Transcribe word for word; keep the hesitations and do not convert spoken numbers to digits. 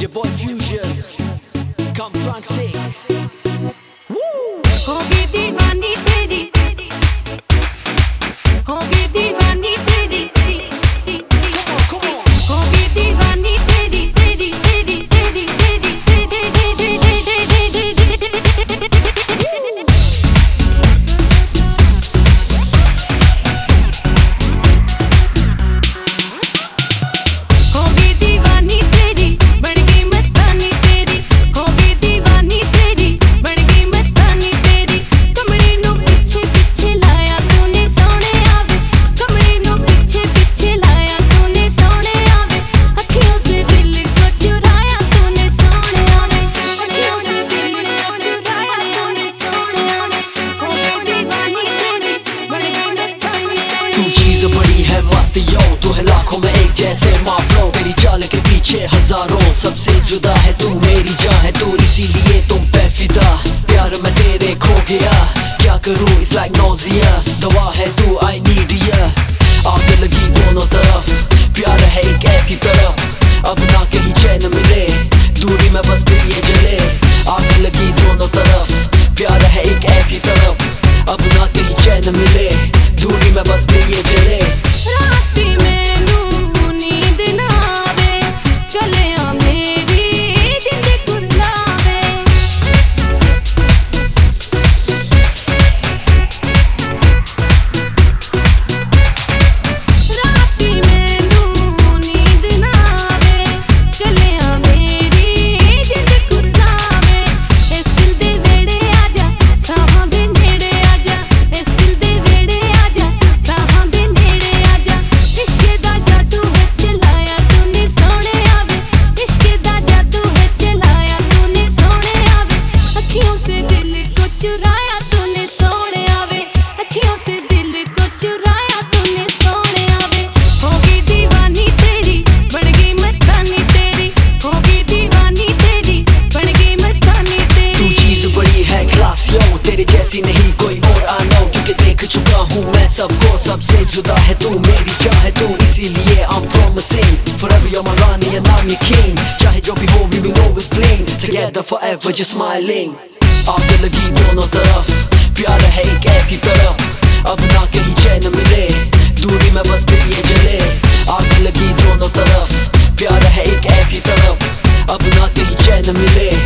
your boy Fusion, confronting. Woo! होगी दीवानी तेरी, होगी दीवानी तेरी, होगी दीवानी तेरी, तेरी, तेरी, तेरी, तेरी, तेरी, होगी दीवानी तेरी, बढ़ गई मस्तानी तेरी, होगी दीवानी तेरी, बढ़ गई मस्तानी तेरी, कमरे नू पीछे पीछे लाया तूने सोने आवे, कमरे नू पीछे पीछे लाया तूने सोने आवे, अखियों से दिल को चुराया तूने सोने आवे, अखियों से दिल को चुराया तूने सोने आवे, होगी दीवानी तेरी, बढ़ गई मस्तानी तेरी। तू चीज बड़ी है मस्त यो, तू है लाखों में एक जैसे माफलो, तेरी चाल के पीछे हजारों, सबसे जुदा है तू मेरी जान है तू, इसीलिए तुम पे फिदा, प्यार में तेरे खो गया, क्या करूं इट्स लाइक नोजिया, दवा है तू आई नीड या, आग लगी दोनों तरफ, प्यार है एक ऐसी तरफ, अब ना कहीं चैन मिले, दूरी में बस दिल ये जले, आग लगी दोनों तरफ, प्यार है एक ऐसी तरफ, अब ना कहीं चैन मिले, दूरी में बस दिल ये जले। राती मैनू नींद ना आवे, चले आ मेरी जिंद कुरलावे, राती मैनू नींद ना आवे, चले आ मेरी जिंद कुरलावे, इस दिल दे वेड़े आजा, साहां दे नेड़े आजा, इस दिल दे वेड़े आजा, साहां दे नेड़े आजा, इश्क दा जादू है चलाया तूने सोने आवे, इश्क दा जादू है चलाया तूने सोने आवे, अखियों से दिल को चुराया तूने सोने आवे, अखियों से दिल को चुराया तूने सोने आवे, होगी दीवानी तेरी, बढ़ गई मस्तानी तेरी, होगी दीवानी तेरी, बढ़ गई मस्तानी तू तेरी। चीज बड़ी है क्लास यो, तेरे जैसी नहीं कोई और आई नो, क्योंकि देख चुका हूँ मैं सबको, सबसे जुदा है तू मेरी जान है तू, इसीलिए I'm promising forever you're my Rani and I'm your king, चाहे जो भी हो we will always bling together forever just smiling, आग लगी दोनों तरफ, प्यार है एक ऐसी तरफ, अब ना कहीं चैन मिले, दूरी में बस दिल ये जले, आग लगी दोनों तरफ, प्यार है एक ऐसी तरफ, अब ना कहीं चैन मिले,